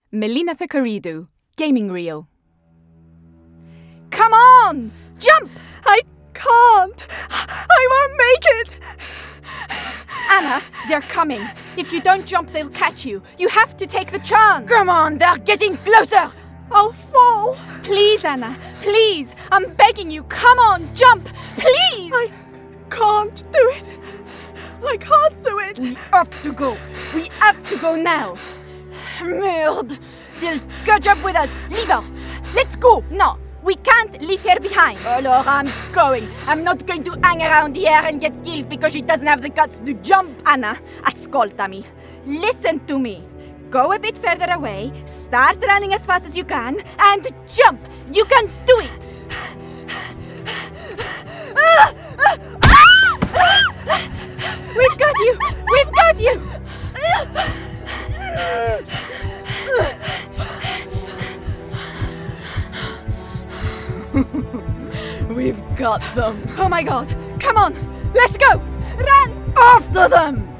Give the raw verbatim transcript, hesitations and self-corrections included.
Melina Thakaridu, gaming reel. Come on! Jump! I can't! I won't make it! Anna, they're coming. If you don't jump, they'll catch you. You have to take the chance. Come on, they're getting closer! I'll fall! Please, Anna, please. I'm begging you. Come on, jump! Please! I can't do it. I can't do it. We have to go. We have to go now. Merde! They'll catch up with us. Leave her. Let's go. No, we can't leave her behind. Alors I'm going. I'm not going to hang around here and get killed because she doesn't have the guts to jump. Anna, ascoltami. Listen to me. Go a bit further away, start running as fast as you can, and jump! You can do it! We've got you! We've got you! We've got them. Oh my god! Come on! Let's go! Run! After them!